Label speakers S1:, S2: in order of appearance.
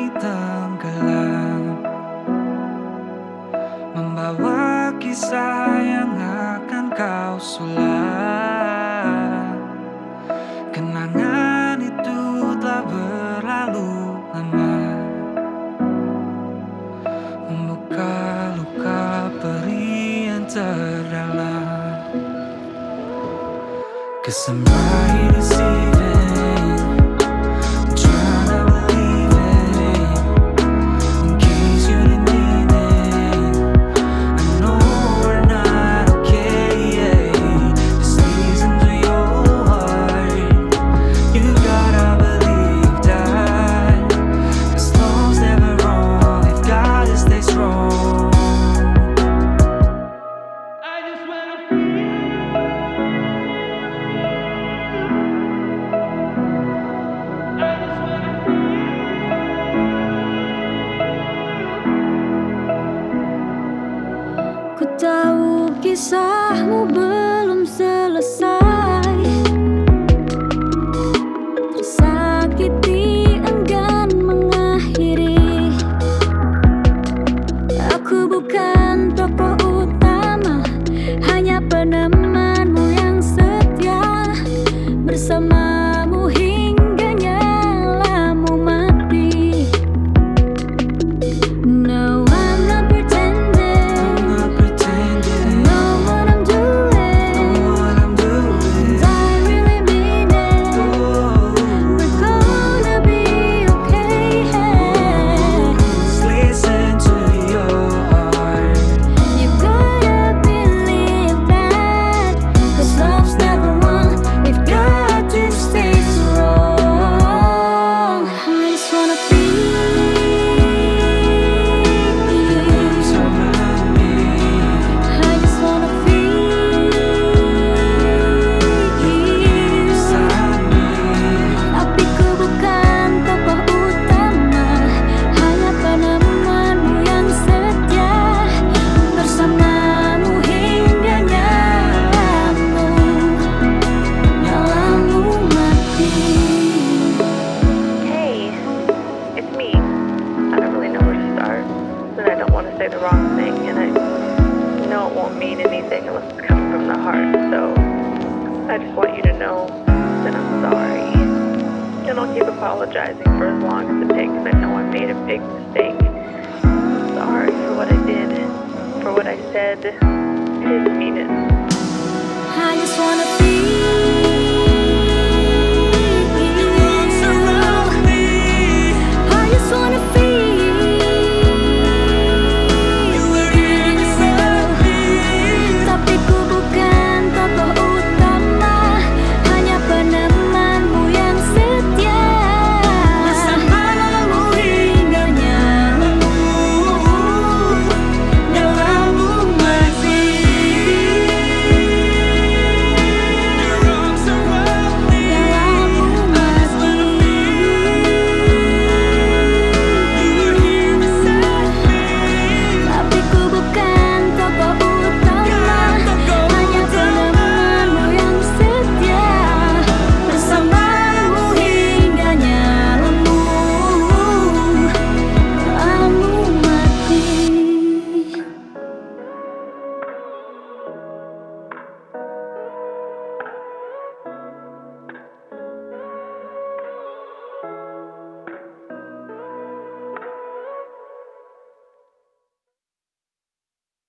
S1: langit tenggelam, membawa kisah yang akan kau sulam. Kenangan itu telah berlalu lama, membuka luka perih yang terdalam. 'Cause I'm right deceiving, I'm trying to believe it, in case you didn't need it. I know we're not okay, this leads into your heart. You gotta believe that, 'cause love's never wrong, you've gotta stay strong. I just wanna
S2: Ku tahu kisahmu belum selesai, tersakiti enggan mengakhiri. Aku bukan tokoh utama, hanya penemanmu yang setia, bersamamu hingga nyalamu mati. No, I'm not pretending,
S1: I'm not pretending,
S2: I know what I'm doing, and I really mean it. We're gonna be okay.
S1: Just listen to your heart.
S2: You've gotta believe that, 'cause love's never wrong, we've got to stay strong. I just wanna feel
S1: Surround me,
S2: I just wanna feel
S1: beside me.
S2: Tapi ku bukan tokoh utama, hanya penemanmu yang setia, bersamamu hingga nyalamu mati.
S3: Hey, it's me. I don't really know where to start, and I don't want to say the wrong thing, and I know it won't mean anything unless it's coming from the heart, so I just want you to know that I'm sorry. And I'll keep apologizing for as long as it takes. I know I made a big mistake. I'm sorry for what I did, for what I said. I didn't mean it.
S2: I just wanna feel